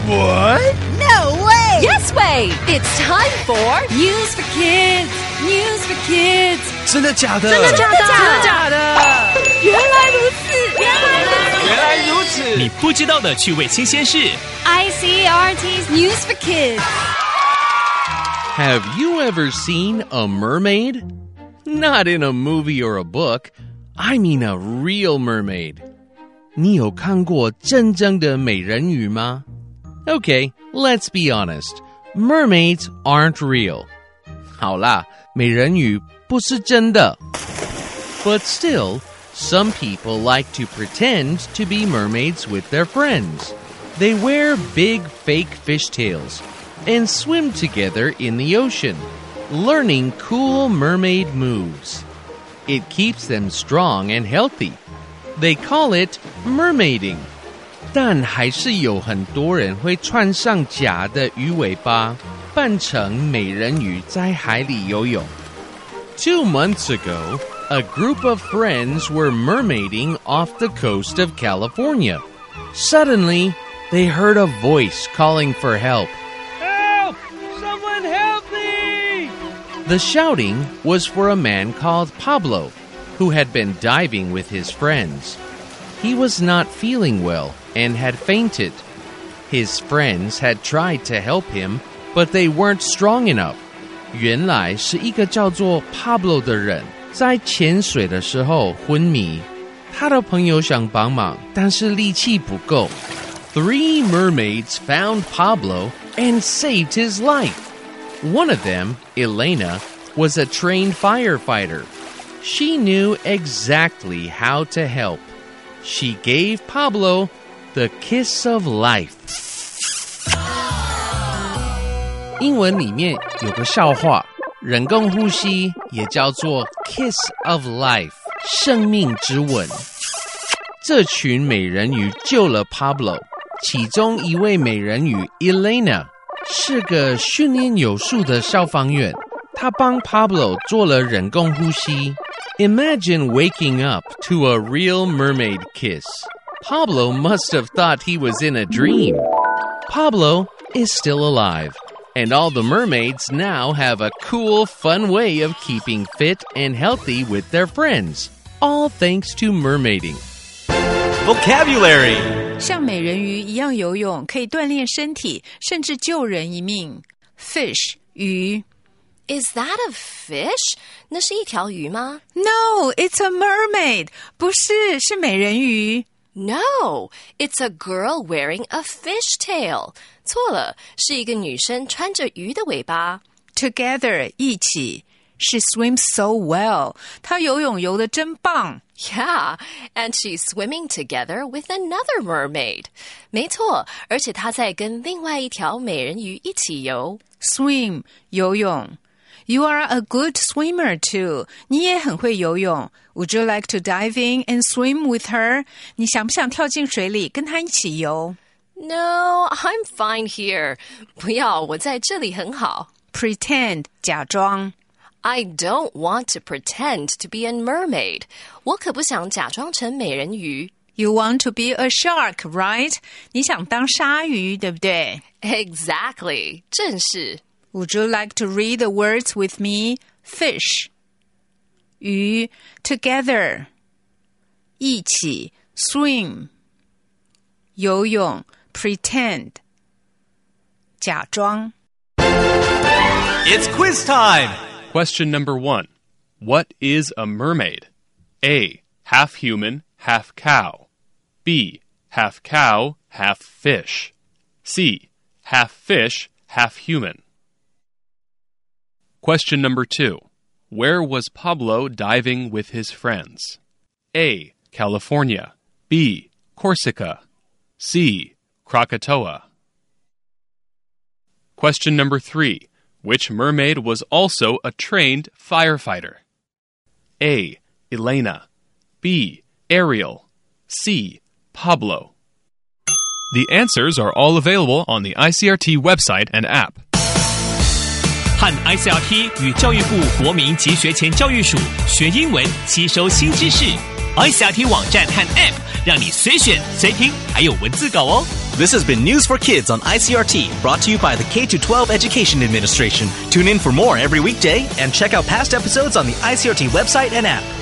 What? No way! Yes way! It's time for News for Kids! News for Kids! 真的假的？ 真的假的？ 真的假的？ 原来如此！ 原来如此！ 你不知道的趣味新鲜事 ICRT's News for Kids! Have you ever seen a mermaid? Not in a movie or a book. I mean a real mermaid. 你有看过真正的美人鱼吗？ Okay, let's be honest. Mermaids aren't real. 好啦，美人鱼不是真的。But still, some people like to pretend to be mermaids with their friends. They wear big fake fishtails and swim together in the ocean, learning cool mermaid moves. It keeps them strong and healthy. They call it mermaiding. 但还是有很多人会穿上假的鱼尾巴，扮成美人鱼在海里游泳。2 months ago, a group of friends were mermaiding off the coast of California. Suddenly, they heard a voice calling for help. Help! Someone help me! The shouting was for a man called Pablo, who had been diving with his friends. He was not feeling well and had fainted. His friends had tried to help him, but they weren't strong enough. 原来是一个叫做 Pablo 的人在潜水的时候昏迷。他的朋友想帮忙，但是力气不够。3 mermaids found Pablo and saved his life. One of them, Elena, was a trained firefighter. She knew exactly how to help. She gave Pablo the kiss of life. 英文里面有个笑话，人工呼吸也叫做 kiss of life， 生命之吻。这群美人鱼救了 Pablo， 其中一位美人鱼 Elena 是个训练有素的消防员，她帮 Pablo 做了人工呼吸。Imagine waking up to a real mermaid kiss. Pablo must have thought he was in a dream. Pablo is still alive, and all the mermaids now have a cool, fun way of keeping fit and healthy with their friends, all thanks to mermaiding. Vocabulary. 像美人鱼一样游泳，可以锻炼身体，甚至救人一命。Fish 鱼。 Is that a fish? 那是一条鱼吗？ No, it's a mermaid. 不是，是美人鱼。 No, it's a girl wearing a fishtail. 错了，是一个女生穿着鱼的尾巴。 Together 一起。She swims so well. 她游泳游得真棒。 Yeah, and she's swimming together with another mermaid. 没错，而且她在跟另外一条美人鱼一起游。 Swim 游泳。You are a good swimmer too. 你也很会游泳。Would you like to dive in and swim with her? 你想不想跳进水里跟她一起游？ No, I'm fine here. 不要，我在这里很好。 Pretend 假装。 I don't want to pretend to be a mermaid. 我可不想假装成美人鱼。 You want to be a shark, right? 你想当鲨鱼，对不对？ Exactly. 正是。 Would you like to read the words with me? Fish 鱼 Together 一起 Swim 游泳 Pretend 假装 It's quiz time! Question number 1. What is a mermaid? A. Half human, half cow. B. Half cow, half fish. C. Half fish, half human. Question number 2. Where was Pablo diving with his friends? A. California. B. Corsica. C. Krakatoa. Question number 3. Which mermaid was also a trained firefighter? A. Elena. B. Ariel. C. Pablo. The answers are all available on the ICRT website and app. 和 ICRT 与教育部国民及学前教育署学英文，吸收新知识。ICRT 网站和 App 让你随选随听，还有文字稿哦。 This has been News for Kids on ICRT, brought to you by the K-12 Education Administration. Tune in for more every weekday and check out past episodes on the ICRT website and app.